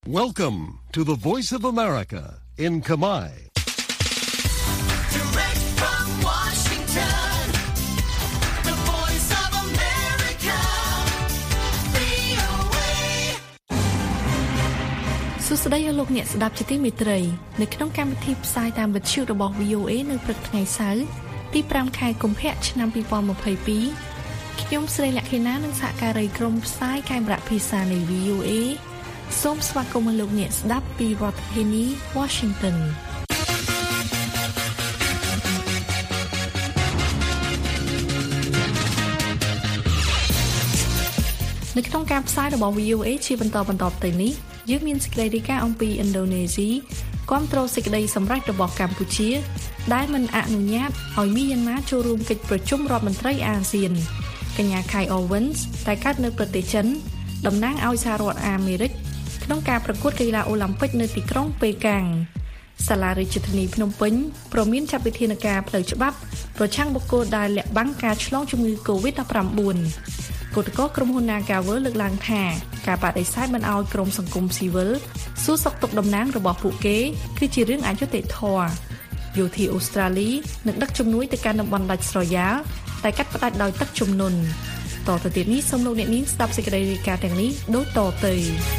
Welcome to the Voice of America in Kamai. Direct from Washington, the Voice of America, VOA. សួស្តីលោកអ្នកស្ដាប់ជាទីមេត្រីនៅក្នុងកម្មវិធីផ្សាយតាមវិទ្យុរបស់ VOA នៅព្រឹកថ្ងៃសៅរ៍ទី5ខែកុម្ភៈឆ្នាំ2022ខ្ញុំស្រីលក្ខិណានិងសហការីក្រុមផ្សាយខេមរៈភាសានៃ VOA សូមស្វាគមន៍លោកអ្នកស្ដាប់ពីរដ្ឋធានី Washington នៅក្នុងការផ្សាយរបស់ VOA ជាបន្តទៅនេះយើងមានសេចក្តីរាយការណ៍អំពីឥណ្ឌូនេស៊ីគាំទ្រសេចក្តីសម្រេចរបស់កម្ពុជាដែលមិនអនុញ្ញាតឲ្យមីយ៉ាន់ម៉ាចូលរួមកិច្ចប្រជុំរដ្ឋមន្ត្រីអាស៊ានកញ្ញា Kai Owens ដែលកើតនៅប្រទេសចិនតំណាងឲ្យសហរដ្ឋអាមេរិកក្នុងការប្រកួតកីឡាអូឡ িম্প ិកនៅទីក្រុងប៉េកាំងសាលារាជធានីភ្នំពេញព្រមមានចាត់វិធានការផ្លូវច្បាប់ប្រឆាំងបុគ្គលដែលលាក់បាំងការឆ្លងជំងឺ COVID-19 គឧតកោក្រុមហ៊ុន Nagavel លើកឡើងថាការបដិសេធមិនឲ្យក្រុមសង្គមស៊ីវិលសួរសុខទុក្ខតំណាងរបស់ពួកគេគឺជារឿងអយុត្តិធម៌យោធាអូស្ត្រាលីនឹងដឹកជំនួយទៅកាន់តំបន់ដាច់ស្រយាលតែកាត់ផ្តាច់ដោយទឹកជំនន់តទៅទៀតនេះសូមលោកអ្នកនាងស្ដាប់សេចក្តីរាយការណ៍ទាំងនេះដូចតទៅ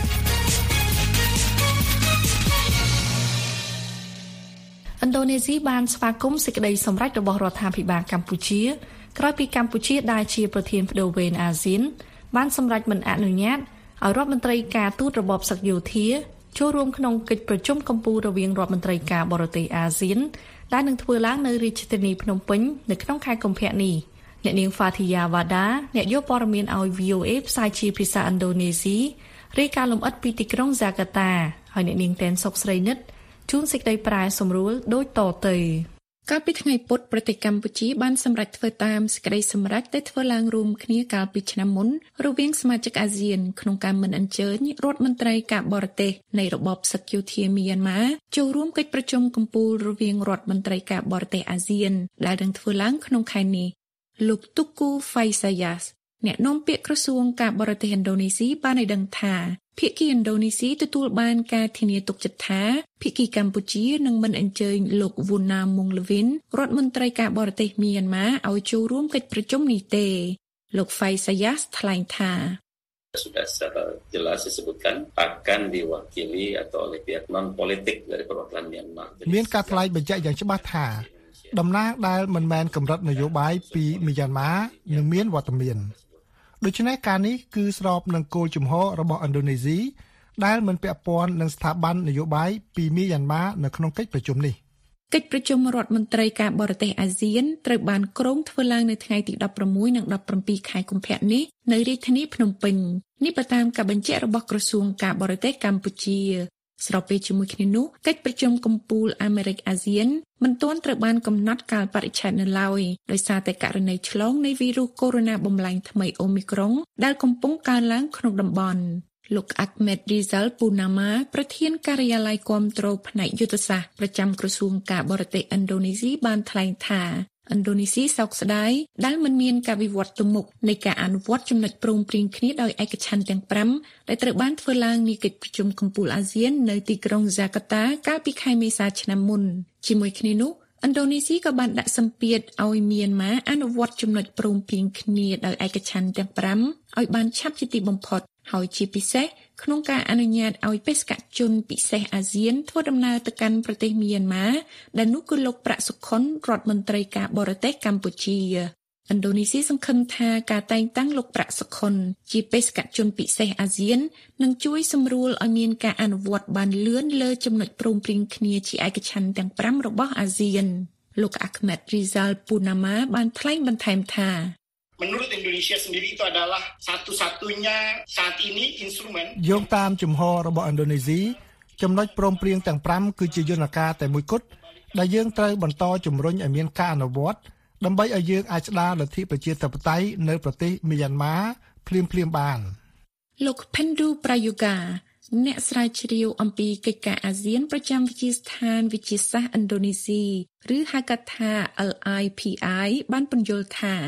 ឥណ្ឌូនេស៊ីបានស្វាគមន៍សេចក្តីសម្រេចរបស់រដ្ឋាភិបាលកម្ពុជាក្រោយពីកម្ពុជាដែលជាប្រធានបដូវវេនអាស៊ានបានសម្រេចមិនអនុញ្ញាតឲ្យរដ្ឋមន្ត្រីការទូតរបបសឹកយោធាចូលរួមក្នុងកិច្ចប្រជុំកំពូលរវាងរដ្ឋមន្ត្រីការបរទេសអាស៊ានដែលនឹងធ្វើឡើងនៅរាជធានីភ្នំពេញនៅក្នុងខែកុម្ភៈនេះអ្នកនាង Fathia Wada អ្នកយកព័ត៌មានឲ្យ VOA ផ្សាយជាភាសាឥណ្ឌូនេស៊ីរាយការណ៍លម្អិតពីទីក្រុង Jakarta ហើយអ្នកនាងតែនសុកស្រីនិតជួនសេចក្តីប្រែសម្រួលដូចតទៅកាលពីថ្ងៃពុធប្រទេសកម្ពុជាបានសម្រេចធ្វើតាមសេចក្តីសម្រេចដែលធ្វើឡើងរួមគ្នាកាលពីឆ្នាំមុនរវាងសមាជិកអាស៊ានក្នុងការមិនអញ្ជើញរដ្ឋមន្ត្រីការបរទេសនៃរបបសឹកយោធាមីយ៉ាន់ម៉ាចូលរួមកិច្ចប្រជុំកំពូលរវាងរដ្ឋមន្ត្រីការបរទេសអាស៊ានដែលនឹងធ្វើឡើងក្នុងខែនេះលោក Tuku Faisayas អ្នកនាំពាក្យក្រសួងការបរទេសឥណ្ឌូនេស៊ីបានឲ្យដឹងថាភាគីឥណ្ឌូនេស៊ីទទួលបានការធានាទុកចិត្តថាភាគីកម្ពុជានឹងមិនអញ្ជើញលោក Wuna Monglavin រដ្ឋមន្ត្រីការបរទេសមីយ៉ាន់ម៉ាឲ្យចូលរួមកិច្ចប្រជុំនេះទេលោក Faisayas ថ្លែងថា sudah secara jelas disebutkan akan diwakili atau oleh pihak non politik dari perwakilan Myanmar មានការថ្លែងបញ្ជាក់យ៉ាងច្បាស់ថាតំណាងដែលមិនមែនកម្រិតនយោបាយពីមីយ៉ាន់ម៉ានឹងមានវត្តមានដូច្នេះការនេះគឺស្របនឹងគោលជំហររបស់ឥណ្ឌូនេស៊ីដែលមិនពាក់ព័ន្ធនឹងស្ថាប័ននយោបាយពីមីយ៉ាន់ម៉ានៅក្នុងកិច្ចប្រជុំនេះកិច្ចប្រជុំរដ្ឋមន្ត្រីការបរទេសអាស៊ានត្រូវបានគ្រោងធ្វើឡើងនៅថ្ងៃទី16និង17ខែកុម្ភៈនេះនៅរាជធានីភ្នំពេញនេះបើតាមការបញ្ជាក់របស់ក្រសួងការបរទេសកម្ពុជាស្របពេលជាមួយគ្នានោះកិច្ចប្រជុំកំពូលអាមេរិកអាស៊ានមិនទាន់ត្រូវបានកំណត់កាលបរិច្ឆេទនៅឡើយដោយសារតែករណីឆ្លងនៃវីរុសកូវីដ -19 បំលែងថ្មីអូមីក្រុងដែលកំពុងកើនឡើងក្នុងតំបន់លោក Ahmed Rizal Punama ប្រធានការិយាល័យគាំទ្រផ្នែកយុទ្ធសាស្ត្រប្រចាំក្រសួងការបរទេសឥណ្ឌូនេស៊ីបានថ្លែងថាឥណ្ឌូនេស៊ីសោកស្ដាយដែលមិនមានការវិវត្តទៅមុខនៃការអនុវត្តចំណុចព្រមព្រៀងគ្នាដោយឯកច្ឆន្ទទាំង5ដែលត្រូវបានធ្វើឡើងនាកិច្ចប្រជុំកំពូលអាស៊ាននៅទីក្រុងហ្សាកាតាកាលពីខែមេសាឆ្នាំមុនជាមួយគ្នានោះឥណ្ឌូនេស៊ីក៏បានដាក់សម្ពាធឲ្យមីយ៉ាន់ម៉ាអនុវត្តចំណុចព្រមព្រៀងគ្នាដោយឯកច្ឆន្ទទាំង5ឲ្យបានឆាប់ជាទីបំផុតហើយជាពិសេសក្នុងការអនុញ្ញាតឲ្យបេសកជនពិសេសអាស៊ានធ្វើដំណើរទៅកាន់ប្រទេសមីយ៉ាន់ម៉ាដែលនោះគឺលោកប្រាក់សុខុនរដ្ឋមន្ត្រីការបរទេសកម្ពុជាឥណ្ឌូនេស៊ីសង្ឃឹមថាការតែងតាំងលោកប្រាក់សុខុនជាបេសកជនពិសេសអាស៊ាននឹងជួយសម្រួលឲ្យមានការអនុវត្តបានលឿនលើចំណុចព្រមព្រៀងគ្នាជាឯកច្ឆន្ទទាំង5របស់អាស៊ានលោក Ahmed Rizal Punama បានថ្លែងបន្ថែមថា Menurut Indonesia sendiri itu adalah satu-satunya saat ini instrumen យោងតាមជំហររបស់ឥណ្ឌូនេស៊ីចំណុចព្រមព្រៀងទាំង5គឺជាយន្តការតែមួយគត់ដែលយើងត្រូវបន្តជំរុញឲ្យមានការអនុវត្តដើម្បីឲ្យយើងអាចស្ដារលទ្ធិប្រជាធិបតេយ្យនៅប្រទេសមីយ៉ាន់ម៉ាភ្លាមៗបានលោក Pendu Prayoga អ្នកស្រាវជ្រាវអំពីកិច្ចការអាស៊ានប្រចាំវិទ្យាស្ថានវិទ្យាសាស្ត្រឥណ្ឌូនេស៊ីឬហៅកាត់ថា LIPI បានពន្យល់ថា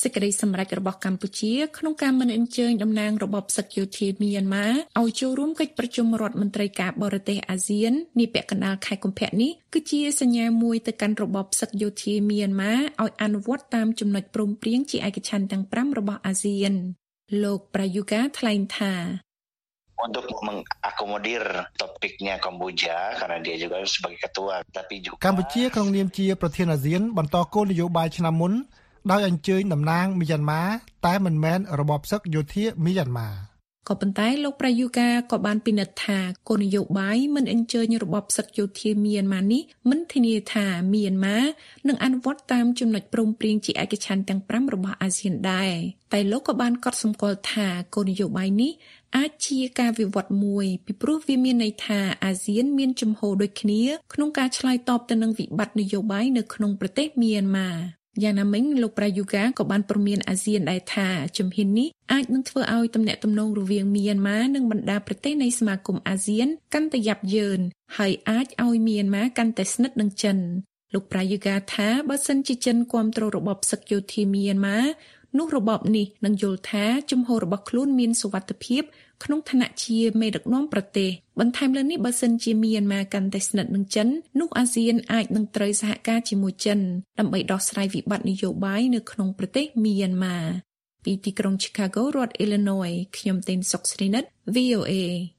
សេចក្តីសម្រេចរបស់កម្ពុជាក្នុងការមិនអញ្ជើញតំណាងរបបសឹកយោធាមីយ៉ាន់ម៉ាឲ្យចូលរួមកិច្ចប្រជុំរដ្ឋមន្ត្រីការបរទេសអាស៊ាននាពាក់កណ្ដាលខែកុម្ភៈនេះគឺជាសញ្ញាមួយទៅកាន់របបសឹកយោធាមីយ៉ាន់ម៉ាឲ្យអនុវត្តតាមចំណុចព្រមព្រៀងជាឯកច្ឆន្ទទាំង5របស់អាស៊ានលោកប្រាយុកាថ្លែងថា untuk mengakomodir topiknya Kamboja karena dia juga sebagai ketua tapi juga កម្ពុជាក្នុងនាមជាប្រធានអាស៊ានបន្តគោលនយោបាយឆ្នាំមុនដោយអញ្ជើញតំណាងមីយ៉ាន់ម៉ាតែមិនមែនរបបសឹកយោធាមីយ៉ាន់ម៉ាក៏ប៉ុន្តែលោកប្រាយុកាក៏បានពិនិត្យថាគោលនយោបាយមិនអញ្ជើញរបបសឹកយោធាមីយ៉ាន់ម៉ានេះមិនធានាថាមីយ៉ាន់ម៉ានឹងអនុវត្តតាមចំណុចព្រមព្រៀងជាឯកច្ឆន្ទទាំង5របស់អាស៊ានដែរតែលោកក៏បានកត់សម្គាល់ថាគោលនយោបាយនេះអាចជាការវិវត្តមួយពីព្រោះវាមានន័យថាអាស៊ានមានជំហរដូចគ្នាក្នុងការឆ្លើយតបទៅនឹងវិបត្តិនយោបាយនៅក្នុងប្រទេសមីយ៉ាន់ម៉ាយ៉ាងណាមិញលោកប្រាយុកាក៏បានព្រមានអាស៊ានដែរថាជំហាននេះអាចនឹងធ្វើឲ្យទំនាក់ទំនងរវាងមីយ៉ាន់ម៉ានិងបណ្ដាប្រទេសនៃសមាគមអាស៊ានកាន់តែយ៉ាប់យ៉ឺនហើយអាចឲ្យមីយ៉ាន់ម៉ាកាន់តែស្និទ្ធនឹងចិនលោកប្រាយុកាថាបើសិនជាចិនគាំទ្ររបបសឹកយោធាមីយ៉ាន់ម៉ានោះរបបនេះនឹងយល់ថាជំហររបស់ខ្លួនមានសុវត្ថិភាពក្នុងឋានៈជាមេដឹកនាំប្រទេសបន្ថែមលើនេះបើសិនជាមីយ៉ាន់ម៉ាកាន់តែស្និទ្ធនឹងចិននោះអាស៊ានអាចនឹងត្រូវសហការជាមួយចិនដើម្បីដោះស្រាយវិបត្តិនយោបាយនៅក្នុងប្រទេសមីយ៉ាន់ម៉ាពីទីក្រុង Chicago រដ្ឋ Illinois ខ្ញុំតេនសុកស្រីនិត VOA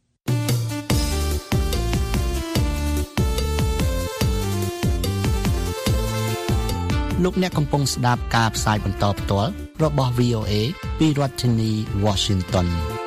លោកអ្នកកំពុងស្ដាប់ការផ្សាយបន្តផ្ទាល់របស់ VOA ពីរដ្ឋធានី Washington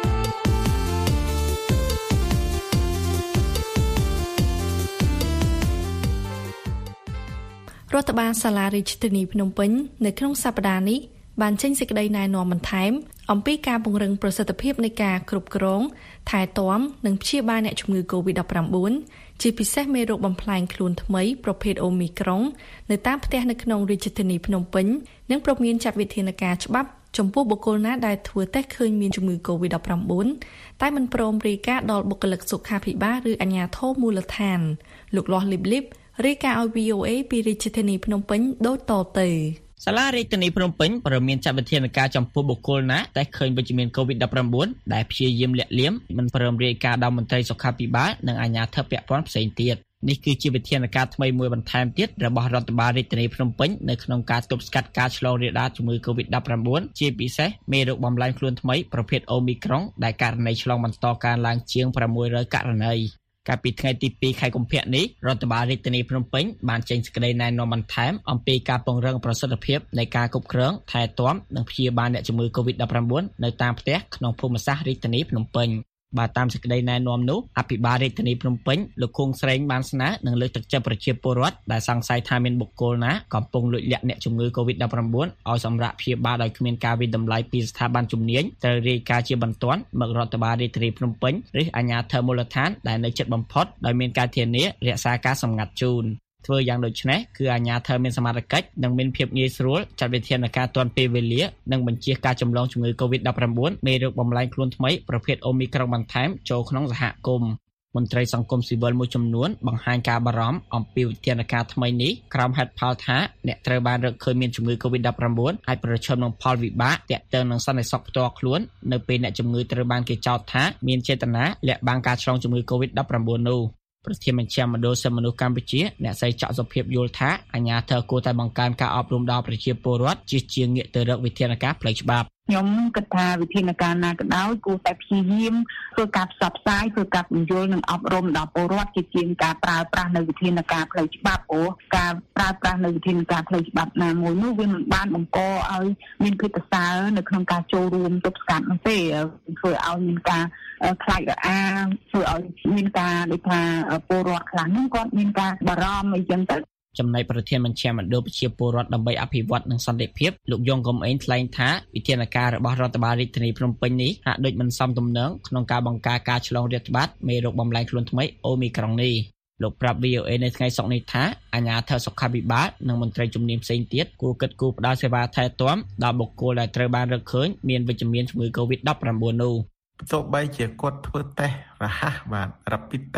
រដ្ឋបាលសាលារាជធានីភ្នំពេញនៅក្នុងសប្តាហ៍នេះបានចេញសេចក្តីណែនាំបន្ថែមអំពីការពង្រឹងប្រសិទ្ធភាពនៃការគ្រប់គ្រងថែទាំនិងព្យាបាលអ្នកជំងឺ COVID-19 ជាពិសេសមេរោគបំផ្លែងខ្លួនថ្មីប្រភេទ Omicron នៅតាមផ្ទះនៅក្នុងរាជធានីភ្នំពេញនិងព្រមមានចាត់វិធានការច្បាប់ចំពោះបុគ្គលណាដែលធ្វើតេស្តឃើញមានជំងឺ COVID-19 តែមិនព្រមរាយការណ៍ដល់បុគ្គលិកសុខាភិបាលឬអាជ្ញាធរមូលដ្ឋានលោកលាស់លីបលីបរាយការណ៍ឲ្យ VOA ពីរាជធានីភ្នំពេញដូចតទៅសាលារាជធានីភ្នំពេញព្រមមានចាត់វិធានការចំពោះបុគ្គលណាដែលឃើញវិជ្ជមាន COVID-19 ដែលព្យាយាមលាក់លៀមមិនព្រមរាយការណ៍ដល់មន្ត្រីសុខាភិបាលនិងអាជ្ញាធរពាក់ព័ន្ធផ្សេងទៀតនេះគឺជាវិធានការថ្មីមួយបន្ថែមទៀតរបស់រដ្ឋបាលរាជធានីភ្នំពេញនៅក្នុងការទប់ស្កាត់ការឆ្លងរាលដាលជំងឺ COVID-19 ជាពិសេសមេរោគបំលែងខ្លួនថ្មីប្រភេទ Omicron ដែលករណីឆ្លងបន្តកើនឡើងជាង600ករណីកាលពីថ្ងៃទី2ខែកុម្ភៈនេះរដ្ឋបាលរាជធានីភ្នំពេញបានចេញសេចក្តីណែនាំបន្ថែមអំពីការពង្រឹងប្រសិទ្ធភាពនៃការគ្រប់គ្រងថែទាំនិងព្យាបាលអ្នកជំងឺ COVID-19 នៅតាមផ្ទះក្នុងភូមិសាស្ត្ររាជធានីភ្នំពេញបាទតាមសេចក្តីណែនាំនោះអភិបាលរាជធានីភ្នំពេញលោកខួងស្រេងបានស្នើនិងលើកទឹកចិត្តប្រជាពលរដ្ឋដែលសង្ស័យថាមានបុគ្គលណាកំពុងលួចលាក់អ្នកជំងឺ COVID-19 ឲ្យសម្រាប់ព្យាបាលដោយគ្មានការវិនិច្ឆ័យតម្លៃពីស្ថាប័នជំនាញត្រូវរាយការណ៍ជាបន្ទាន់មករដ្ឋបាលរាជធានីភ្នំពេញឬអាជ្ញាធរមូលដ្ឋានដែលនៅជិតបំផុតដោយមានការធានារក្សាការសម្ងាត់ជូនធ្វើយ៉ាងដូចនេះគឺអាជ្ញាធរមានសមត្ថកិច្ចនិងមានភាពងាយស្រួលចាត់វិធានការទាន់ពេលវេលានិងបញ្ជៀសការចម្លងជំងឺ COVID-19 មេរោគបំលែងខ្លួនថ្មីប្រភេទ Omicron បន្ថែមចូលក្នុងសហគមន៍មន្ត្រីសង្គមស៊ីវិលមួយចំនួនបង្ហាញការបារម្ភអំពីវិធានការថ្មីនេះក្រោមហេតុផលថាអ្នកត្រូវបានរកឃើញមានជំងឺ COVID-19 អាចប្រឈមនឹងផលវិបាកទាក់ទងនឹងសន្តិសុខផ្ទាល់ខ្លួននៅពេលអ្នកជំងឺត្រូវបានគេចោទថាមានចេតនាលាក់បាំងការឆ្លងជំងឺ COVID-19 នោះប្រធានមជ្ឈមណ្ឌលសិទ្ធិមនុស្សកម្ពុជាអ្នកស្រីច័ក្រសុភាពយល់ថាអាជ្ញាធរគួរតែបង្កើនការអប់រំដល់ប្រជាពលរដ្ឋជាជាងងាកទៅរកវិធានការផ្លូវច្បាប់ខ្ញុំគិតថាវិធានការណាក៏ដោយគួរតែព្យាយាមធ្វើការផ្សព្វផ្សាយធ្វើការបញ្យល់និងអប់រំដល់ពលរដ្ឋជាជាងការប្រើប្រាស់នៅវិធានការផ្លូវច្បាប់ព្រោះការប្រើប្រាស់នៅវិធានការផ្លូវច្បាប់ណាមួយនោះវាមិនបានបង្កឲ្យមានភាពប្រសើរនៅក្នុងការចូលរួមទប់ស្កាត់នោះទេធ្វើឲ្យមានការខ្លាចរអាធ្វើឲ្យមានការដូចថាពលរដ្ឋខ្លះនោះគាត់មានការបារម្ភអីចឹងទៅចំណែកប្រធានមជ្ឈមណ្ឌលប្រជាពលរដ្ឋដើម្បីអភិវឌ្ឍនិងសន្តិភាពលោកយងកំឯងថ្លែងថាវិធានការរបស់រដ្ឋបាលរាជធានីភ្នំពេញនេះហាក់ដូចមិនសមទំនងក្នុងការបង្ការការឆ្លងរាតត្បាតមេរោគបំលែងខ្លួនថ្មី Omicron នេះលោកប្រាប់ VOA នៅថ្ងៃសុក្រនេះថាអាជ្ញាធរសុខាភិបាលនិងមន្ត្រីជំនាញផ្សេងទៀតគួរគិតគូរផ្តល់សេវាថែទាំដល់បុគ្គលដែលត្រូវបានរកឃើញមានវិជ្ជមានជំងឺ COVID-19 នោះទោះបីជាគាត់ធ្វើតេស្តរហ័សបាទ Rapid test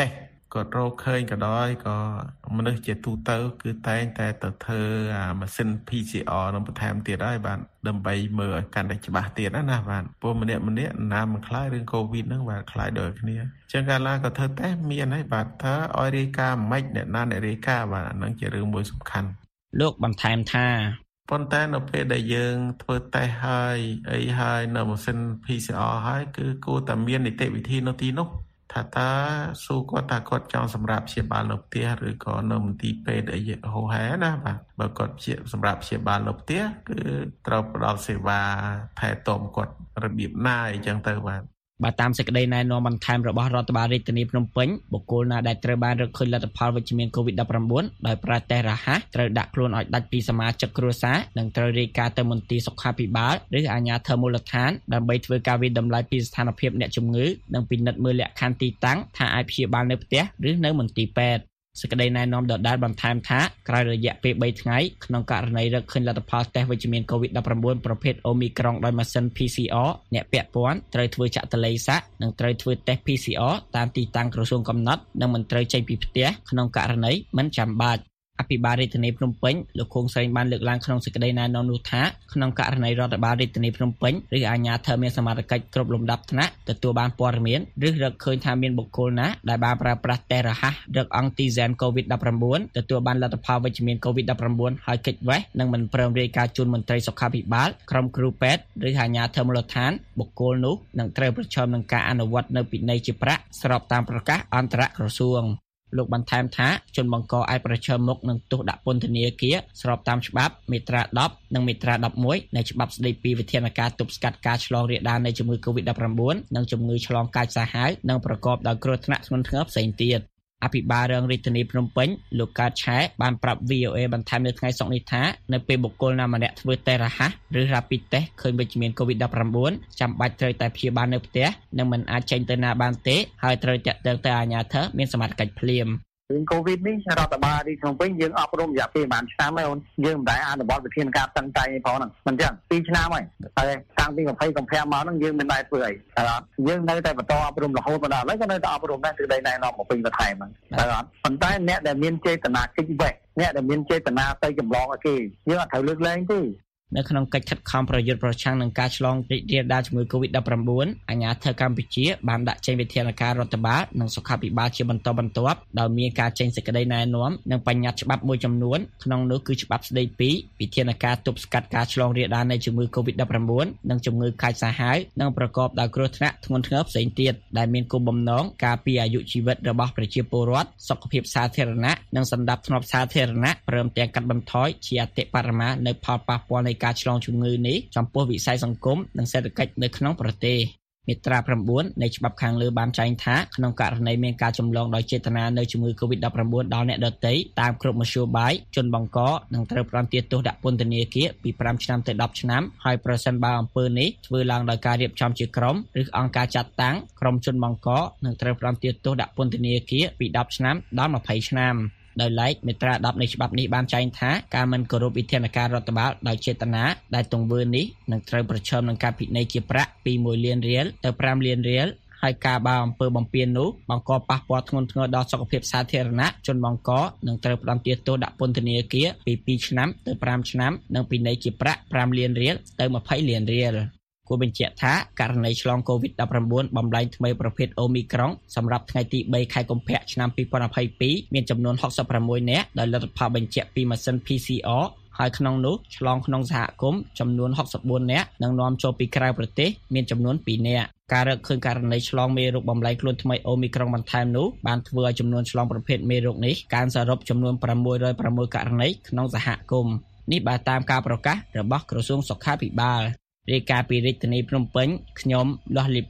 គាត់រកឃើញក៏ដោយក៏មនុស្សជាទូទៅគឺតែងតែទៅធ្វើម៉ាស៊ីន PCR នឹងបន្ថែមទៀតហើយបាទដើម្បីមើលឲ្យកាន់តែច្បាស់ទៀតណាបាទព្រោះម្នាក់ណាមិនខ្លាចរឿង COVID ហ្នឹងបាទខ្លាចដូចគ្នាចឹងកាលណាក៏ធ្វើតេស្តមានហើយបាទថាឲ្យរាយការណ៍មិនអ្នកណាអ្នករាយការណ៍បាទហ្នឹងជារឿងមួយសំខាន់លោកបន្ថែមថាប៉ុន្តែនៅពេលដែលយើងធ្វើតេស្តហើយនៅម៉ាស៊ីន PCR ហើយគឺគួរតែមាននីតិវិធីនៅទីនោះថាតើសួរគាត់ថាគាត់ចង់សម្រាប់ព្យាបាលនៅផ្ទះឬក៏នៅមន្ទីរពេទ្យអីហោហែណាបាទបើគាត់សម្រាប់ព្យាបាលនៅផ្ទះគឺត្រូវផ្ដល់សេវាថែទាំគាត់របៀបណាអីចឹងទៅបាទបើតាមសេចក្តីណែនាំបន្ថែមរបស់រដ្ឋបាលរាជធានីភ្នំពេញបុគ្គលណាដែលត្រូវបានរកឃើញលទ្ធផលវិជ្ជមាន COVID-19 ដោយប្រើតេស្តរហ័សត្រូវដាក់ខ្លួនឲ្យដាច់ពីសមាជិកគ្រួសារនិងត្រូវរាយការណ៍ទៅមន្ទីរសុខាភិបាលឬអាជ្ញាធរមូលដ្ឋានដើម្បីធ្វើការវិតម្លៃពីស្ថានភាពអ្នកជំងឺនិងពិនិត្យមើលលក្ខខណ្ឌទីតាំងថាអាចព្យាបាលនៅផ្ទះឬនៅមន្ទីរពេទ្យសេចក្តីណែនាំដដែលបន្ថែមថាក្រោយរយៈពេល3ថ្ងៃក្នុងករណីរកឃើញលទ្ធផលតេស្តវិជ្ជមាន COVID-19 ប្រភេទ Omicron ដោយម៉ាស៊ីន PCR អ្នកពាក់ព័ន្ធត្រូវធ្វើចក្រឡីសាកនិងត្រូវធ្វើតេស្ត PCR តាមទីតាំងក្រសួងកំណត់និងមិនត្រូវចេញពីផ្ទះក្នុងករណីមិនចាំបាច់អភិបាលរាជធានីភ្នំពេញលោកខួងស្រេងបានលើកឡើងក្នុងសេចក្តីណែនាំនោះថាក្នុងករណីរដ្ឋបាលរាជធានីភ្នំពេញឬអាជ្ញាធរមានសមត្ថកិច្ចគ្រប់លំដាប់ថ្នាក់ទទួលបានព័ត៌មានឬរកឃើញថាមានបុគ្គលណាដែលបានប្រើប្រាស់តេស្តរហ័សរកអង់ទីហ្សែន COVID-19 ទទួលបានលទ្ធផលវិជ្ជមាន COVID-19 ហើយគេចវេះនិងមិនព្រមរាយការណ៍ជូនមន្ត្រីសុខាភិបាលក្រុមគ្រូពេទ្យឬអាជ្ញាធរមូលដ្ឋានបុគ្គលនោះនឹងត្រូវប្រឈមនឹងការអនុវត្តនៅពិន័យជាប្រាក់ស្របតាមប្រកាសអន្តរក្រសួងលោកបន្ថែមថាជនបង្កអាចប្រឈមមុខនឹងទោសដាក់ពន្ធនាគារស្របតាមច្បាប់មាត្រា10និងមាត្រា11នៃច្បាប់ស្តីពីវិធានការទប់ស្កាត់ការឆ្លងរាលដាលនៃជំងឺ COVID-19 និងជំងឺឆ្លងកាចសាហាវនិងប្រកបដោយគ្រោះថ្នាក់ធ្ងន់ធ្ងរផ្សេងទៀតអភិបាលរាជធានីភ្នំពេញលោកកើតឆែបានប្រាប់ VOA បន្ថែមនៅថ្ងៃសុក្រនេះថានៅពេលបុគ្គលណាម្នាក់ធ្វើតេស្តរហ័សឬ Rapid Test ឃើញវិជ្ជមាន COVID-19 ចាំបាច់ត្រូវតែព្យាបាលនៅផ្ទះនិងមិនអាចចេញទៅណាបានទេហើយត្រូវតាក់ទងទៅអាជ្ញាធរមានសមត្ថកិច្ចភ្លាមរឿង COVID នេះរដ្ឋបាលរាជធានីភ្នំពេញយើងអប់រំរយៈពេលប្រហែលឆ្នាំហើយអូនយើងមិនដែលអនុវត្តវិធានការតឹងតែងឯផងហ្នឹងមិនចឹង2ឆ្នាំហើយតែតាំងពី20កុម្ភៈមកហ្នឹងយើងមិនដែលធ្វើអីតែយើងនៅតែបន្តអប់រំរហូតមកដល់ឥឡូវក៏នៅតែអប់រំដែរសេចក្តីណែនាំមកពេញបន្ថែមហ្នឹងតែប៉ុន្តែអ្នកដែលមានចេតនាគេចវេះអ្នកដែលមានចេតនាទៅចម្លងឲ្យគេយើងអត់ត្រូវលើកលែងទេនៅក្នុងកិច្ចខិតខំប្រយុទ្ធប្រឆាំងនឹងការឆ្លងរីករាលដាលជំងឺ COVID-19 អាជ្ញាធរកម្ពុជាបានដាក់ចេញវិធានការរដ្ឋបាលនិងសុខាភិបាលជាបន្តបន្ទាប់ដោយមានការចេញសេចក្តីណែនាំនិងបញ្ញត្តិច្បាប់មួយចំនួនក្នុងនោះគឺច្បាប់ស្តីពីវិធានការទប់ស្កាត់ការឆ្លងរាលដាលនៃជំងឺ COVID-19 និងជំងឺកាចសាហាវនិងប្រកបដោយគ្រោះថ្នាក់ធ្ងន់ធ្ងរផ្សេងទៀតដែលមានគោលបំណងការពារអាយុជីវិតរបស់ប្រជាពលរដ្ឋសុខភាពសាធារណៈនិងសណ្ដាប់ធ្នាប់សាធារណៈព្រមទាំងកាត់បន្ថយជាអតិបរមានៅផលប៉ះពាល់នៃការឆ្លងជំងឺនេះចំពោះវិស័យសង្គមនិងសេដ្ឋកិច្ចនៅក្នុងប្រទេសមាត្រា9នៃច្បាប់ខាងលើបានចែងថាក្នុងករណីមានការចម្លងដោយចេតនានៅជំងឺ COVID-19 ដល់អ្នកដទៃតាមគ្រប់មធ្យោបាយជនបង្កនឹងត្រូវផ្តន្ទាទោសដាក់ពន្ធនាគារពី5ឆ្នាំទៅ10ឆ្នាំហើយប្រសិនបើអំពើនេះធ្វើឡើងដោយការរៀបចំជាក្រុមឬអង្គការចាត់តាំងក្រុមជនបង្កនឹងត្រូវផ្តន្ទាទោសដាក់ពន្ធនាគារពី10ឆ្នាំដល់20ឆ្នាំដោយឡែកមាត្រា10នៃច្បាប់នេះបានចែងថាការមិនគោរពវិធានការរដ្ឋបាលដោយចេតនាដែលទង្វើនេះនឹងត្រូវប្រឈមនឹងការពិន័យជាប្រាក់ពី1លានរៀលទៅ5លានរៀលហើយការបើអំពើបំពាននោះបង្កប៉ះពាល់ធ្ងន់ធ្ងរដល់សុខភាពសាធារណៈជនបង្កនឹងត្រូវផ្តន្ទាទោសដាក់ពន្ធនាគារពី2ឆ្នាំទៅ5ឆ្នាំនិងពិន័យជាប្រាក់5លានរៀលទៅ20លានរៀលគួរបញ្ជាក់ថាករណីឆ្លង COVID-19 បំលែងថ្មីប្រភេទ Omicron សម្រាប់ថ្ងៃទី3ខែកុម្ភៈឆ្នាំ2022មានចំនួន66នាក់ដោយលទ្ធផលបញ្ជាក់ពីម៉ាស៊ីន PCR ហើយក្នុងនោះឆ្លងក្នុងសហគមន៍ចំនួន64នាក់និងនាំចូលពីក្រៅប្រទេសមានចំនួន2នាក់ការរកឃើញករណីឆ្លងមេរោគបំលែងខ្លួនថ្មី Omicron បន្ថែមនោះបានធ្វើឲ្យចំនួនឆ្លងប្រភេទមេរោគនេះកើនសរុបចំនួន606ករណីក្នុងសហគមន៍នេះបើតាមការប្រកាសរបស់ក្រសួងសុខាភិបាលរាយការណ៍ពីរាជធានីភ្នំពេញខ្ញុំលាស់លីប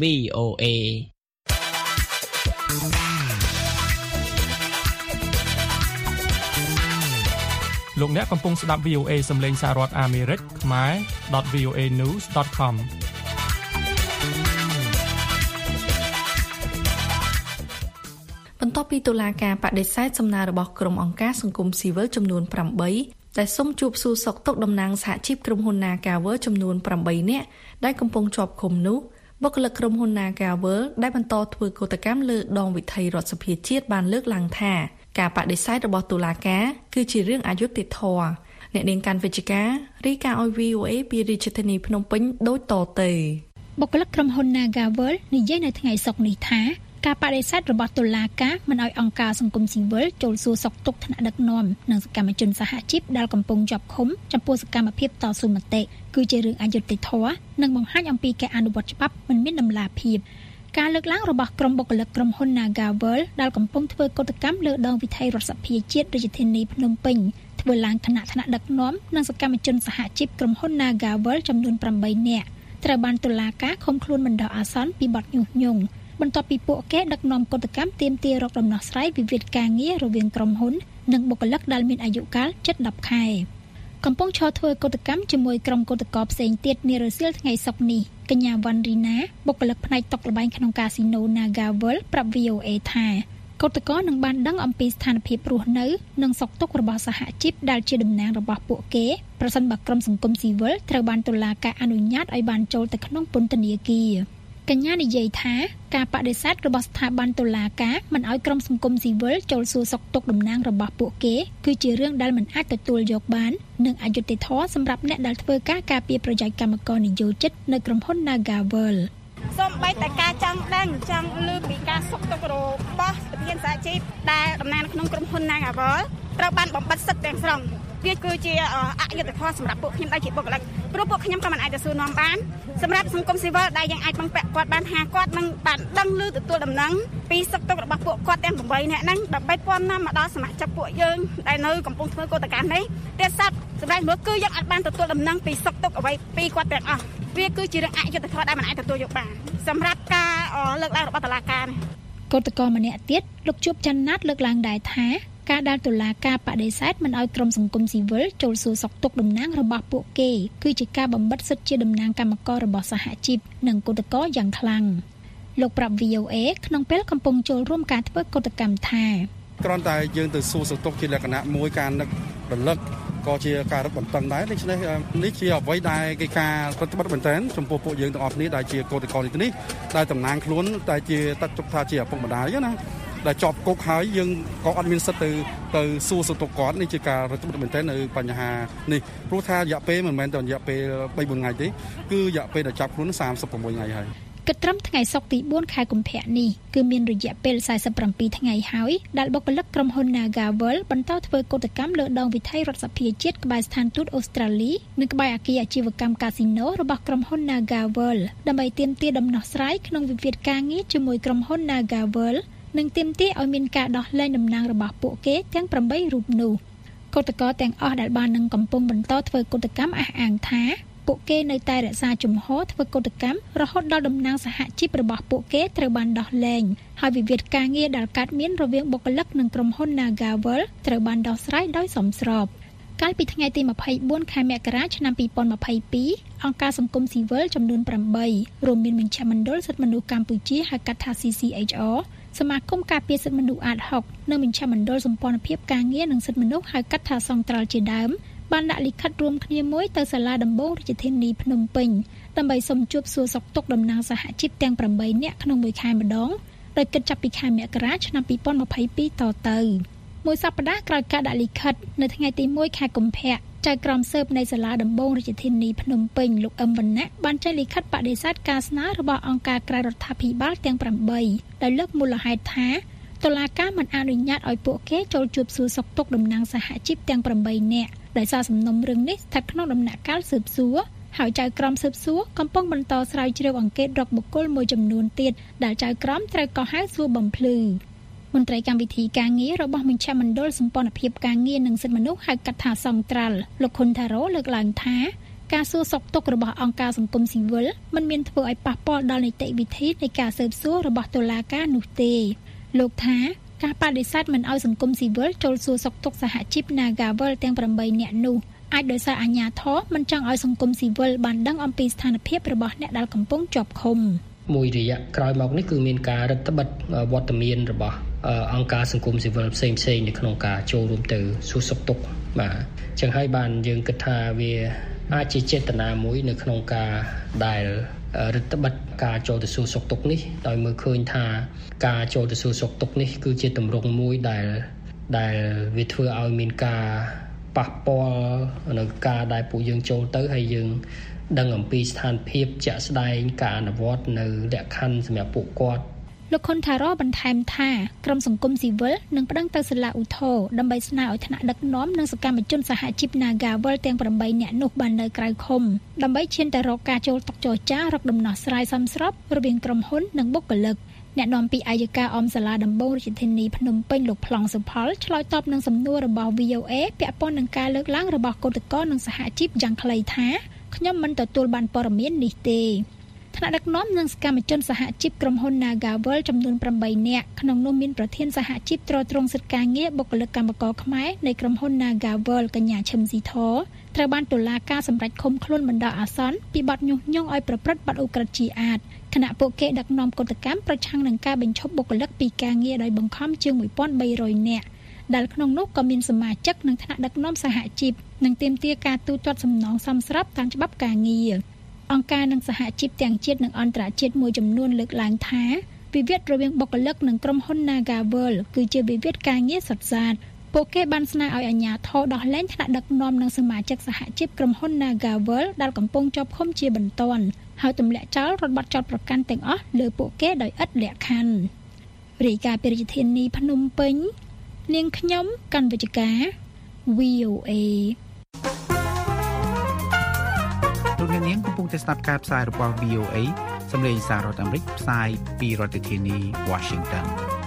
VOA លោកអ្នកកំពុងស្ដាប់ VOA សំឡេងសហរដ្ឋអាមេរិកខ្មែរ .voanews.com បន្ទាប់ពីតុលាការបដិសេធសំណើរបស់ក្រុមអង្គការសង្គមស៊ីវិលចំនួន8ដែលសុំជួបសួរសុខទុក្ខតំណាងសហជីពក្រុមហ៊ុន Nagawer ចំនួន8នាក់ដែលកំពុងជាប់ឃុំនោះបុគ្គលិកក្រុមហ៊ុន Nagavel ដែលបន្តធ្វើកោតកម្មលើដងវិថីរដ្ឋសភាជាតិបានលើកឡើងថាការបដិសេធរបស់តុលាការគឺជារឿងអយុត្តិធម៌អ្នកនាងកាន់វិជ្ជការរីកាឲ្យ VOA ពីរាជធានីភ្នំពេញដូចតទៅបុគ្គលិកក្រុមហ៊ុន Nagavel និយាយនៅថ្ងៃសុក្រនេះថាការបដិសេធរបស់តុលាការមិនឲ្យអង្គការសង្គមស៊ីវិលចូលសួរសុខទុក្ខថ្នាក់ដឹកនាំនិងសកម្មជនសហជីពដែលកំពុងជាប់ឃុំចំពោះសកម្មភាពតស៊ូមតិគឺជារឿងអយុត្តិធម៌និងបង្ហាញអំពីការអនុវត្តច្បាប់មិនមានតម្លាភាពការលើកឡើងរបស់ក្រុមបុគ្គលិកក្រុមហ៊ុន Nagavel ដែលកំពុងធ្វើកោតកម្មលើដងវិថីរដ្ឋសភាជាតិរាជធានីភ្នំពេញធ្វើឡើងថ្នាក់ដឹកនាំនិងសកម្មជនសហជីពក្រុមហ៊ុន Nagavel ចំនួន8នាក់ត្រូវបានតុលាការឃុំខ្លួនបណ្ដោះអាសន្នពីបទញុះញង់បន្ទាប់ពីពួកគេដឹកនាំកោតកម្មទាមទាររកដំណោះស្រាយវិវាទការងាររវាងក្រុមហ៊ុននិងបុគ្គលិកដែលមានអាយុកាលជិត10ខែកំពុងឈរធ្វើកោតកម្មជាមួយក្រុមកោតក្រផ្សេងទៀតនារសៀលថ្ងៃសុក្រនេះកញ្ញាវ៉ាន់រីណាបុគ្គលិកផ្នែកតុកល្បែងក្នុងកាស៊ីណូ Nagavel ប្រាប់ VOA ថាកោតក្រនឹងបានដឹងអំពីស្ថានភាពរស់នៅនិងសុខទុក្ខរបស់សហជីពដែលជាតំណាងរបស់ពួកគេប្រសិនបើក្រុមសង្គមស៊ីវិលត្រូវបានតុលាការអនុញ្ញាតឲ្យបានចូលទៅក្នុងពន្ធនាគារកញ្ញានិយាយថាការបដិសេធរបស់ស្ថាប័នតុលាការមិនឲ្យក្រុមសង្គមស៊ីវិលចូលសួរសុខទុក្ខតំណាងរបស់ពួកគេគឺជារឿងដែលមិនអាចទទួលយកបាននិងអយុត្តិធម៌សម្រាប់អ្នកដែលធ្វើការការពារប្រយោជន៍កម្មករនិយោជិតនៅក្រុមហ៊ុន Nagavel សូម្បីតែការចង់ដឹងចង់លើពីការសុខទុក្ខរបស់ប្រធានសហជីពដែលតំណាងក្នុងក្រុមហ៊ុន Nagavel ត្រូវបានបំបិទសិទ្ធិទាំងស្រុងវាគឺជាអយុត្តិធម៌សម្រាប់ពួកខ្ញុំដែលជាបុគ្គលិកព្រោះពួកខ្ញុំក៏មិនអាចទៅសួរនាំបានសម្រាប់សង្គមស៊ីវិលដែលយើងអាចពឹងពាក់គាត់បានថាគាត់នឹងបានដឹងឮទទួលដំណឹងពីសុខទុក្ខរបស់ពួកគាត់ទាំង8នាក់ហ្នឹងដើម្បីពំនាំមកដល់សមាជិកពួកយើងដែលនៅកំពុងធ្វើកោតកម្មនេះទៀតសត្វសម្រាប់មើលគឺយើងអាចបានទទួលដំណឹងពីសុខទុក្ខអ្វីពីគាត់ទាំងអស់វាគឺជារឿងអយុត្តិធម៌ដែលមិនអាចទទួលយកបានសម្រាប់ការលើកឡើងរបស់តុលាការនេះកោតក្រម្នាក់ទៀតលោកជួបច័ន្ទណាតលើកឡើងដែរថាការដែលតុលាការបដិសេធមិនឲ្យក្រុមសង្គមស៊ីវិលចូលសួរសុខទុក្ខតំណាងរបស់ពួកគេគឺជាការបំបិទសិទ្ធិជាតំណាងកម្មកររបស់សហជីពនិងកោតក្រយ៉ាងខ្លាំងលោកប្រាប់ VOA ក្នុងពេលកំពុងចូលរួមការធ្វើកោតកម្មថាគ្រាន់តែយើងទៅសួរសុខទុក្ខជាលក្ខណៈមួយការនឹករលឹកក៏ជាការរឹតបន្តឹងដែរដូច្នេះនេះជាអ្វីដែលគេការប្រតិបត្តិមែនទែនចំពោះពួកយើងទាំងអស់គ្នាដែលជាកោតក្រនេះដែលតំណាងខ្លួនតែជាតកទុកថាជាឪពុកម្ដាយណាដែលជាប់គុកហើយយើងក៏អត់មានសិទ្ធិទៅសួរសុខទុក្ខគាត់នេះជាការរឹតបន្តឹងមែនទែននៅបញ្ហានេះព្រោះថារយៈពេលមិនមែនតែរយៈពេល3-4ថ្ងៃទេគឺរយៈពេលដែលចាប់ខ្លួន36ថ្ងៃហើយគិតត្រឹមថ្ងៃសុក្រទី4ខែកុម្ភៈនេះគឺមានរយៈពេល47ថ្ងៃហើយដែលបុគ្គលិកក្រុមហ៊ុន Nagavel បន្តធ្វើកោតកម្មលើដងវិថីរដ្ឋសភាជាតិក្បែរស្ថានទូតអូស្ត្រាលីនិងក្បែរអគារអាជីវកម្មកាស៊ីណូរបស់ក្រុមហ៊ុន Nagavel ដើម្បីទាមទារដំណោះស្រាយក្នុងវិវាទការងារជាមួយក្រុមហ៊ុន Nagavel និងទាមទារឲ្យមានការដោះលែងតំណាងរបស់ពួកគេទាំង8រូបនោះកោតក្រទាំងអស់ដែលបាននឹងកំពុងបន្តធ្វើកោតកម្មអះអាងថាពួកគេនៅតែរក្សាជំហរធ្វើកោតកម្មរហូតដល់តំណាងសហជីពរបស់ពួកគេត្រូវបានដោះលែងហើយវិវាទការងារដែលកើតមានរវាងបុគ្គលិកនិងក្រុមហ៊ុន Nagavel ត្រូវបានដោះស្រាយដោយសមស្របកាលពីថ្ងៃទី24ខែមករាឆ្នាំ2022អង្គការសង្គមស៊ីវិលចំនួន8រួមមានមជ្ឈមណ្ឌលសិទ្ធិមនុស្សកម្ពុជាហៅកាត់ថា CCHR សមាគមការពារសិទ្ធិមនុស្សអាត60និងមជ្ឈមណ្ឌលសម្ព័ន្ធភាពការងារនិងសិទ្ធិមនុស្សហៅកាត់ថាសង្ត្រាល់ជាដើមបានដាក់លិខិតរួមគ្នាមួយទៅសាលាដំបងរាជធានីភ្នំពេញដើម្បីសុំជួបសួរសុខទុក្ខតំណាងសហជីពទាំង8នាក់ក្នុងមួយខែម្ដងដោយគិតចាប់ពីខែមករាឆ្នាំ2022តទៅមួយសប្តាហ៍ក្រោយការដាក់លិខិតនៅថ្ងៃទី1ខែកុម្ភៈចៅក្រមស៊ើបនៃសាលាដំបងរាជធានីភ្នំពេញលោកអឹមវណ្ណៈបានចេញលិខិតបដិសេធការស្នើរបស់អង្គការក្រៅរដ្ឋាភិបាលទាំង8ដោយលើកមូលហេតុថាតុលាការមិនអនុញ្ញាតឲ្យពួកគេចូលជួបសួរសុខទុក្ខតំណាងសហជីពទាំង8នាក់ដោយសារសំណុំរឿងនេះស្ថិតក្នុងដំណាក់កាលស៊ើបសួរហើយចៅក្រមស៊ើបសួរកំពុងបន្តស្រាវជ្រាវអង្កេតរកបុគ្គលមួយចំនួនទៀតដែលចៅក្រមត្រូវកោះហៅសួរបំភ្លឺមន្ត្រីកម្មវិធីការងាររបស់មជ្ឈមណ្ឌលសម្ព័ន្ធភាពការងារនិងសិទ្ធិមនុស្សហៅកាត់ថាសង្ត្រាល់លោកខុនថារ៉ូលើកឡើងថាការសួរសុខទុក្ខរបស់អង្គការសង្គមស៊ីវិលមិនមានធ្វើឲ្យប៉ះពាល់ដល់នីតិវិធីនៃការស៊ើបសួររបស់តុលាការនោះទេលោកថាការបដិសេធមិនឲ្យសង្គមស៊ីវិលចូលសួរសុខទុក្ខសហជីព Nagavel ទាំង8នាក់នោះអាចដោយសារអាជ្ញាធរមិនចង់ឲ្យសង្គមស៊ីវិលបានដឹងអំពីស្ថានភាពរបស់អ្នកដែលកំពុងជាប់ឃុំមួយរយៈក្រោយមកនេះគឺមានការរដ្ឋបិទវត្តមានរបស់អង្គការសង្គមស៊ីវិលផ្សេងៗនៅក្នុងការចូលរួមទៅសួរសុខទុក្ខបាទអញ្ចឹងហើយបានយើងគិតថាវាអាចជាចេតនាមួយនៅក្នុងការដែលរដ្ឋបတ်ការចូលទៅសួរសុខទុក្ខនេះដោយមើលឃើញថាការចូលទៅសួរសុខទុក្ខនេះគឺជាទម្រង់មួយដែលវាធ្វើឲ្យមានការប៉ះពាល់នៅការដែលពួកយើងចូលទៅហើយយើងដឹងអំពីស្ថានភាពជាក់ស្ដែងការអនុវត្តនៅលក្ខខណ្ឌសម្រាប់ពួកគាត់លោកខុនថារ៉ូបន្ថែមថាក្រុមសង្គមស៊ីវិលនឹងប្តឹងទៅសាលាឧទ្ធរណ៍ដើម្បីស្នើឲ្យថ្នាក់ដឹកនាំនិងសកម្មជនសហជីព Nagawal ទាំង8នាក់នោះបាននៅក្រៅឃុំដើម្បីឈានទៅរកការចូលតុចរចារកដំណោះស្រាយសមស្របរវាងក្រុមហ៊ុននិងបុគ្គលិកអ្នកនាំពាក្យអัยការអមសាលាដំបងរាជធានីភ្នំពេញលោកប្លង់សុផលឆ្លើយតបនឹងសំណួររបស់ VOA ពាក់ព័ន្ធនឹងការលើកឡើងរបស់គឧតកោនិងសហជីពយ៉ាងខ្លីថាខ្ញុំមិនទទួលបានព័ត៌មាននេះទេថ្នាក់ដឹកនាំនិងសកម្មជនសហជីពក្រុមហ៊ុន Nagawal ចំនួន8នាក់ក្នុងនោះមានប្រធានសហជីពត្រួតត្រងសិទ្ធិការងារបុគ្គលិកកម្មករខ្មែរនៃក្រុមហ៊ុន Nagawal កញ្ញាឈឹមស៊ីធត្រូវបានតុលាការសម្រេចឃុំខ្លួនបណ្ដោះអាសន្នពីបទញុះញង់ឲ្យប្រព្រឹត្តបទឧក្រិដ្ឋជាអាតខណៈពួកគេដឹកនាំកុតកម្មប្រឆាំងនឹងការបញ្ឈប់បុគ្គលិកពីការងារដោយបង្ខំជាង 1300 នាក់ដែលក្នុងនោះក៏មានសមាជិកនិងថ្នាក់ដឹកនាំសហជីពនិងទាមទារការទូទាត់សំណងសមស្របតាមច្បាប់ការងារអង្គការនិងសហជីពទាំងជាតិនិងអន្តរជាតិមួយចំនួនលើកឡើងថាវិវាទរវាងបុគ្គលិកនិងក្រុមហ៊ុន Nagawal គឺជាវិវាទការងារសុទ្ធសាធពួកគេបានស្នើឲ្យអាជ្ញាធរដោះលែងថ្នាក់ដឹកនាំនិងសមាជិកសហជីពក្រុមហ៊ុន Nagawal ដែលកំពុងជាប់ឃុំជាបន្ទាន់ហើយទម្លាក់ចោលរដ្ឋបတ်ចោទប្រកាន់ទាំងអស់លើពួកគេដោយឥតលក្ខខណ្ឌរាយការណ៍ពីរាជធានីភ្នំពេញនាងខ្ញុំកណ្ឌវិជ្ជការ VOA លោកនាងកំពុងតែស្ដាប់ការផ្សាយរបស់ VOA សម្លេងសាររដ្ឋអាមេរិកផ្សាយពីរដ្ឋធានី Washington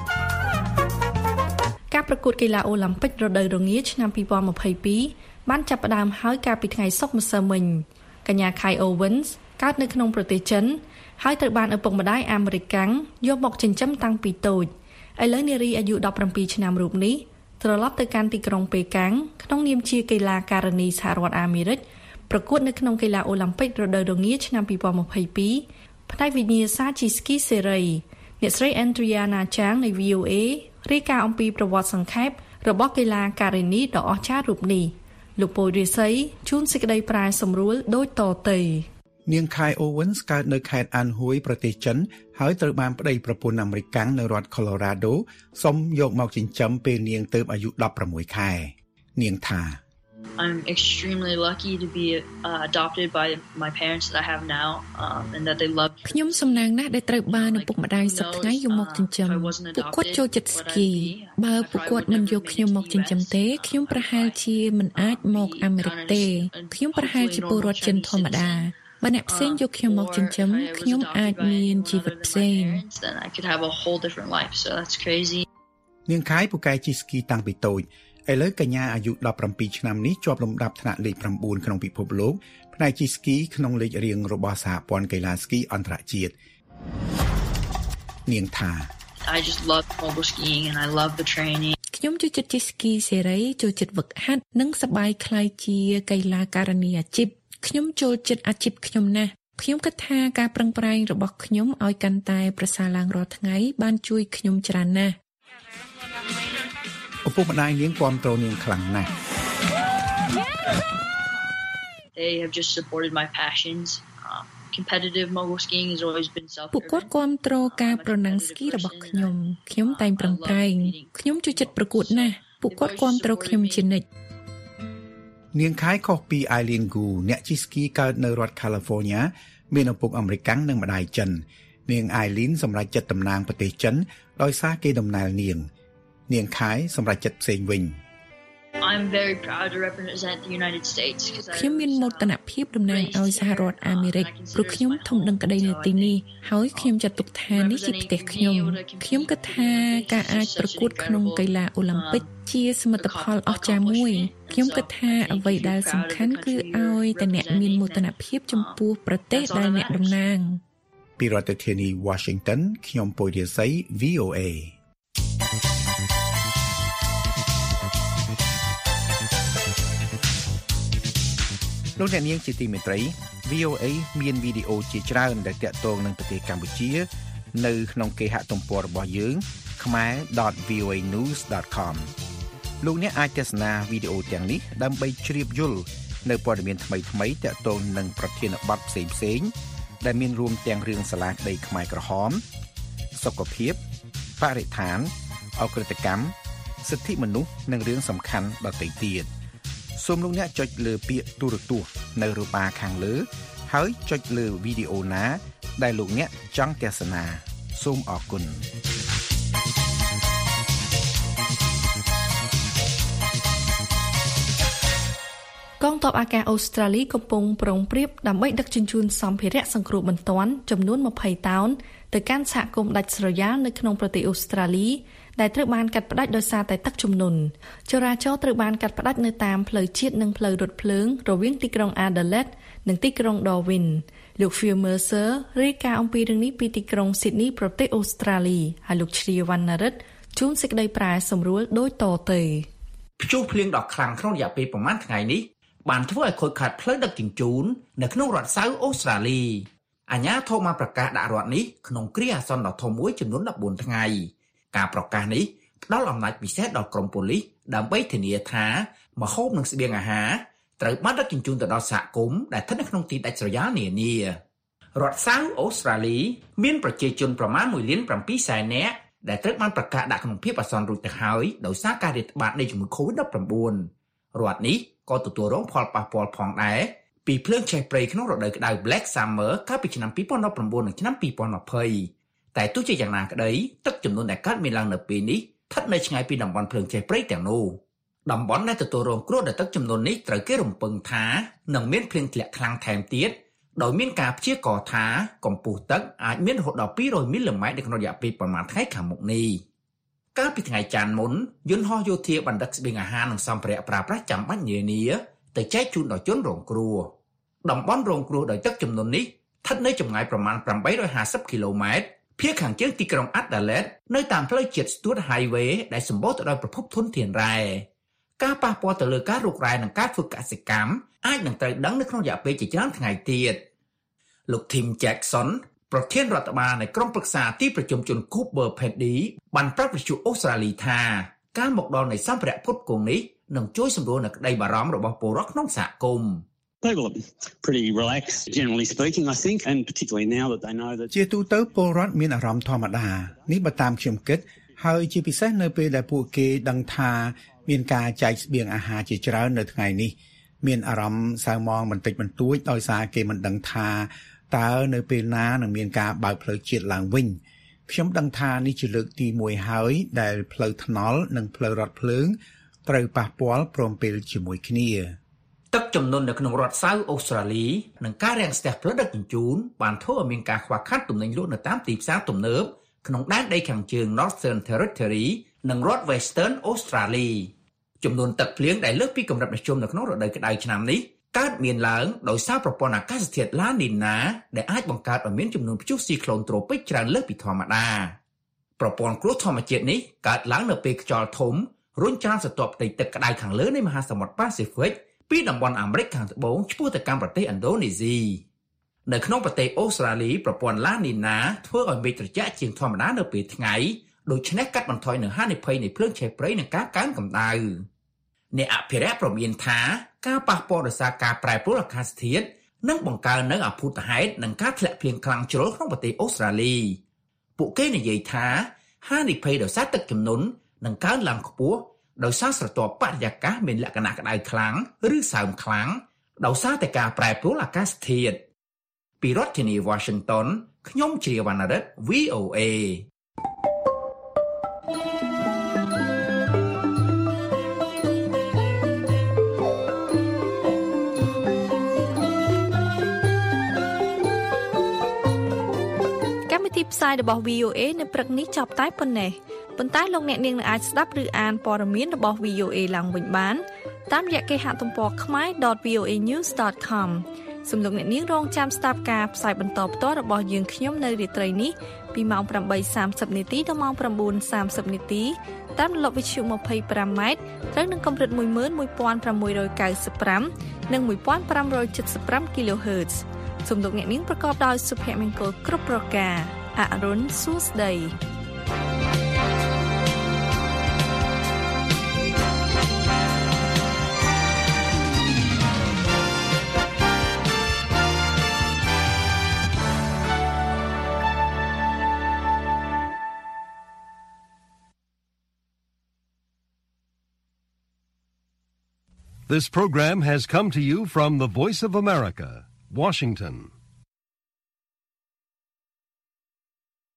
ការប្រកួតកីឡាអូឡ িম্প ិករដូវរងាឆ្នាំ2022បានចាប់ផ្ដើមហើយកាលពីថ្ងៃសុក្រម្សិលមិញកញ្ញា Kai Owens កើតនៅក្នុងប្រទេសចិនហើយត្រូវបានឪពុកម្ដាយអាមេរិកកាំងយកមកចិញ្ចឹមតាំងពីតូចឥឡូវនារីអាយុ17ឆ្នាំរូបនេះត្រឡប់ទៅកាន់ទីក្រុងប៉េកាំងក្នុងនាមជាកីឡាការិនីសហរដ្ឋអាមេរិកប្រកួតនៅក្នុងកីឡាអូឡ িম্প ិករដូវរងាឆ្នាំ2022ផ្នែកវិញ្ញាសាជីស្គីសេរីអ្នកស្រី Andriana Chang នៃ VOA រាយការណ៍អំពីប្រវត្តិសង្ខេបរបស់កីឡាការិនីដ៏អស្ចារ្យរូបនេះលោកពូរិស័យជួនសេចក្តីប្រែសម្រួលដូចតទៅនាង Kai Owens កើតនៅខេត្តអានហ៊ួយប្រទេសចិនហើយត្រូវបានប្តីប្រពន្ធអាមេរិកកាំងនៅរដ្ឋ Colorado សុំយកមកចិញ្ចឹមពេលនាងទើបអាយុ16ខែនាងថា I'm extremely lucky to be adopted by my parents that I have now and that they love ខ្ញុំសំណាងណាស់ដែលត្រូវបានឪពុកម្ដាយសប្តាហ៍យកមកចិញ្ចឹមពួកគាត់ចូលចិត្តស្គីបើពួកគាត់មិនយកខ្ញុំមកចិញ្ចឹមទេខ្ញុំប្រហែលជាមិនអាចមកអាមេរិកទេខ្ញុំប្រហែលជាពលរដ្ឋចិនធម្មតាបើអ្នកផ្សេងយកខ្ញុំមកចិញ្ចឹមខ្ញុំអាចមានជីវិតផ្សេងនាងខៃពូកែជិះស្គីតាំងពីតូចឥឡូវកញ្ញាអាយុ17ឆ្នាំនេះជាប់លំដាប់ថ្នាក់លេខ9ក្នុងពិភពលោកផ្នែកជិះស្គីក្នុងលេខរៀងរបស់សហព័ន្ធកីឡាស្គីអន្តរជាតិនាងថា I just love mogul skiing and I love the training ខ្ញុំចូលចិត្តជិះស្គីសេរីចូលចិត្តហ្វឹកហាត់និងសប្បាយខ្លាយជាកីឡាការិនីអាជីពខ្ញុំចូលចិត្តអាជីពខ្ញុំណាស់ខ្ញុំគិតថាការប្រឹងប្រែងរបស់ខ្ញុំឲ្យកាន់តែប្រសើរឡើងរាល់ថ្ងៃបានជួយខ្ញុំច្រើនណាស់ឪពុកម្ដាយនាងគាំទ្រនាងខ្លាំងណាស់ They have just supported my passions. Competitive mogul skiing has always been self-driven. ពួកគាត់គាំទ្រការប្រណាំងស្គីរបស់ខ្ញុំតែងប្រឹងប្រែងខ្ញុំចូលចិត្តប្រកួតណាស់ពួកគាត់គាំទ្រខ្ញុំជានិច្ចនាងខែខុសពី Eileen Gu អ្នកជិះស្គីកើតនៅរដ្ឋ California មានឪពុកអាមេរិកកាំងនិងម្ដាយចិននាង Eileen សម្រេចចិត្តតំណាងប្រទេសចិនដោយសារគេដំណើរនាងខែសម្រេចចិត្តផ្សេងវិញ I'm very proud to represent the United States ខ្ញុំមានមោទនភាពតំណាងឲ្យសហរដ្ឋអាមេរិកព្រោះខ្ញុំធំដឹងក្តីនៅទីនេះហើយខ្ញុំចាត់ទុកថានេះជាប្រទេសខ្ញុំគិតថាការអាចប្រកួតក្នុងកីឡាអូឡ িম্প ិកជាសមិទ្ធផលអស្ចារ្យមួយខ្ញុំគិតថាអ្វីដែលសំខាន់គឺឲ្យតែអ្នកមានមោទនភាពចំពោះប្រទេសដែលអ្នកតំណាងពីរដ្ឋធានី Washington ខ្ញុំពុយរាសី VOAលោកអ្នកនាងជាទីមេត្រី VOA មានវីដេអូជាច្រើនដែលទាក់ទងនឹងប្រទេសកម្ពុជានៅក្នុងគេហទំព័ររបស់យើង khmer.voanews.com លោកអ្នកអាចទស្សនាវីដេអូទាំងនេះដើម្បីជ្រាបយល់នៅព័ត៌មានថ្មីៗទាក់ទងនឹងប្រធានបទផ្សេងៗដែលមានរួមទាំងរឿងសាលាក្តីខ្មែរក្រហមសុខភាពបរិស្ថានអក្រិតកម្មសិទ្ធិមនុស្សនិងរឿងសំខាន់ដទៃទៀតសូមលោកអ្នកចុចលើពាក្យទូរទស្សន៍នៅរបារខាងលើហើយចុចលើវីដេអូណាដែលលោកអ្នកចង់ទស្សនាសូមអរគុណកងទ័ពអាកាសអូស្ត្រាលីកំពុងប្រុងប្រៀបដើម្បីដឹកជញ្ជូនសម្ភារៈសង្គ្រោះបន្ទាន់ចំនួន20តោនទៅកាន់សហគមន៍ដាច់ស្រយាលនៅក្នុងប្រទេសអូស្ត្រាលីដែលត្រូវបានកាត់ផ្តាច់ដោយសារតែទឹកជំនន់ចរាចរណ៍ត្រូវបានកាត់ផ្តាច់នៅតាមផ្លូវជាតិនិងផ្លូវរថភ្លើងរវាងទីក្រុង Adelaide និងទីក្រុង Darwin លោក Phil Mercer រាយការណ៍អំពីរឿងនេះពីទីក្រុង Sydney ប្រទេសអូស្ត្រាលីហើយលោកជ្រាវណ្ណរិទ្ធជួនសេចក្តីប្រែសម្រួលដូចតទៅព្យុះភ្លៀងដ៏ខ្លាំងក្នុងរយៈពេលប្រមាណថ្ងៃនេះបានធ្វើឲ្យខូចខាតផ្លូវដឹកជញ្ជូននៅក្នុងរដ្ឋ South អូស្ត្រាលីអាជ្ញាធរបានប្រកាសដាក់រដ្ឋនេះក្នុងគ្រាអាសន្នដ៏ធំមួយចំនួន14ថ្ងៃការប្រកាសនេះផ្ដល់អំណាចពិសេសដល់ក្រុមប៉ូលីសដើម្បីធានាថាម្ហូបនិងស្បៀងអាហារត្រូវបានដឹកជញ្ជូនទៅដល់សហគមន៍ដែលស្ថិតនៅក្នុងទីដាច់ស្រយាលនានារដ្ឋ South អូស្ត្រាលីមានប្រជាជនប្រមាណ 1.7 លាននាក់ដែលត្រូវបានប្រកាសដាក់ក្នុងភាពអាសន្នរួចទៅហើយដោយសារការរាតត្បាតនៃជំងឺ COVID-19 រដ្ឋនេះក៏ទទួលរងផលប៉ះពាល់ផងដែរពីភ្លើងឆេះព្រៃក្នុងរដូវក្តៅ Black Summer កាលពីឆ្នាំ2019និងឆ្នាំ2020តែទោះជាយ៉ាងណាក្តីទឹកជំនន់ដែលកើតមានឡើងនៅពេលនេះស្ថិតនៅឆ្ងាយពីតំបន់ភ្លើងឆេះព្រៃទាំងនោះតំបន់ដែលទទួលរងគ្រោះដោយទឹកជំនន់នេះត្រូវគេរំពឹងថានឹងមានភ្លៀងធ្លាក់ខ្លាំងថែមទៀតដោយមានការព្យាករណ៍ថាកម្ពស់ទឹកអាចមានរហូតដល់200មីលីម៉ែត្រនៅក្នុងរយៈពេលប្រមាណថ្ងៃខាងមុខនេះកាលពីថ្ងៃច័ន្ទមុនយន្តហោះយោធាបានដឹកស្បៀងអាហារនិងសម្ភារៈប្រើប្រាស់ចាំបាច់នានាទៅចែកជូនដល់ជនរងគ្រោះតំបន់រងគ្រោះដោយទឹកជំនន់នេះស្ថិតនៅចម្ងាយប្រមាណ850គីឡូម៉ែត្រភាគខាងជើងទីក្រុង Adelaide នៅតាមផ្លូវជាតិ Stuart Highway ដែលសម្បូរទៅដោយប្រភពធនធានរ៉ែការប៉ះពាល់ទៅលើការរុករ៉ែនិងការធ្វើកសិកម្មអាចនឹងត្រូវដឹងនៅក្នុងរយៈពេលជាច្រើនថ្ងៃទៀតលោក Tim Jackson ប្រធានរដ្ឋបាលនៃក្រុមប្រឹក្សាទីប្រជុំជន Cooper Pedy បានប្រាប់វិទ្យុអូស្ត្រាលីថាការមកដល់នៃសម្ភារៈផ្គត់ផ្គង់នេះនឹងជួយសម្រួលនូវក្តីបារម្ភរបស់ពលរដ្ឋក្នុងសហគមន៍ People are pretty relaxed, generally speaking, I think, and particularly now that they know that ជាទូទៅពលរដ្ឋមានអារម្មណ៍ធម្មតានេះបើតាមខ្ញុំគិតហើយជាពិសេសនៅពេលដែលពួកគេដឹងថាមានការចែកស្បៀងអាហារជាច្រើននៅថ្ងៃនេះមានអារម្មណ៍សៅមងបន្តិចបន្តួចដោយសារគេមិនដឹងថាតើនៅពេលណានឹងមានការបើកផ្លូវជាតិឡើងវិញខ្ញុំដឹងថានេះជាលើកទី1ហើយដែលផ្លូវថ្នល់និងផ្លូវរថភ្លើងត្រូវប៉ះពាល់ព្រមពេលជាមួយគ្នាទឹកជំនន់នៅក្នុងរដ្ឋ South អូស្ត្រាលីនិងការរាំងស្ទះផ្លូវដឹកជញ្ជូនបានធ្វើឲ្យមានការខ្វះខាតទំនិញលក់នៅតាមទីផ្សារទំនើបក្នុងដែនដីខាងជើង Northern Territory និងរដ្ឋ Western Australia ចំនួនទឹកភ្លៀងដែលលើសពីកម្រិតមធ្យមនៅក្នុងរដូវក្តៅឆ្នាំនេះកើតមានឡើងដោយសារប្រព័ន្ធអាកាសធាតុ La Nina ដែលអាចបង្កើតឲ្យមានចំនួនព្យុះស៊ីក្លូនត្រូពិកច្រើនលើសពីធម្មតាប្រព័ន្ធគ្រោះធម្មជាតិនេះកើតឡើងនៅពេលខ្យល់ធំរុញច្រានស្រទាប់ផ្ទៃទឹកក្តៅខាងលើនៃមហាសមុទ្រ Pacific ពីតំបន់អាមេរិកខាងត្បូងឆ្ពោះទៅកាន់ប្រទេសឥណ្ឌូនេស៊ីនៅក្នុងប្រទេសអូស្ត្រាលីប្រព័ន្ធ La Nina ធ្វើឲ្យមេឃត្រជាក់ជាងធម្មតានៅពេលថ្ងៃដូច្នេះកាត់បន្ថយនូវហានិភ័យនៃភ្លើងឆេះព្រៃនិងការកើនកម្ដៅអ្នកអភិរក្សព្រមានថាការប៉ះពាល់ដោយសារការប្រែប្រួលអាកាសធាតុនឹងបង្កើននូវអភូតហេតុនិងការធ្លាក់ភ្លៀងខ្លាំងជ្រុលក្នុងប្រទេសអូស្ត្រាលីពួកគេនិយាយថាហានិភ័យដោយសារទឹកជំនន់នឹងកើនឡើងខ្ពស់ដោយសារស្រទាប់បរិយាកាសមានលក្ខណៈក្តៅខ្លាំងឬសើមខ្លាំងដោយសារតែការប្រែប្រួលអាកាសធាតុពីរដ្ឋធានី Washington ខ្ញុំជ្រាវណ្ណរិទ្ធ VOA កម្មវិធីផ្សាយរបស់ VOA នៅព្រឹកនេះចប់តែប៉ុណ្ណេះប៉ុន្តែលោកអ្នកនាងអាចស្ដាប់ឬអានព័ត៌មានរបស់ VOA ឡើងវិញបានតាមរយៈគេហទំព័រ khmer.voanews.com សូមលោកអ្នកនាងរងចាំស្ដាប់ការផ្សាយបន្តផ្ទាល់របស់យើងខ្ញុំនៅរាត្រីនេះពីម៉ោង 8:30 នាទីដល់ម៉ោង 9:30 នាទីតាមរលកវិទ្យុ 25 ម៉ែត្រត្រូវនឹងកម្រិត 11695 និង 1575 kHz សូមលោកអ្នកនាងប្រកបដោយសុភមង្គលគ្រប់ប្រការអរុនសួស្ដី This program has come to you from the Voice of America, Washington.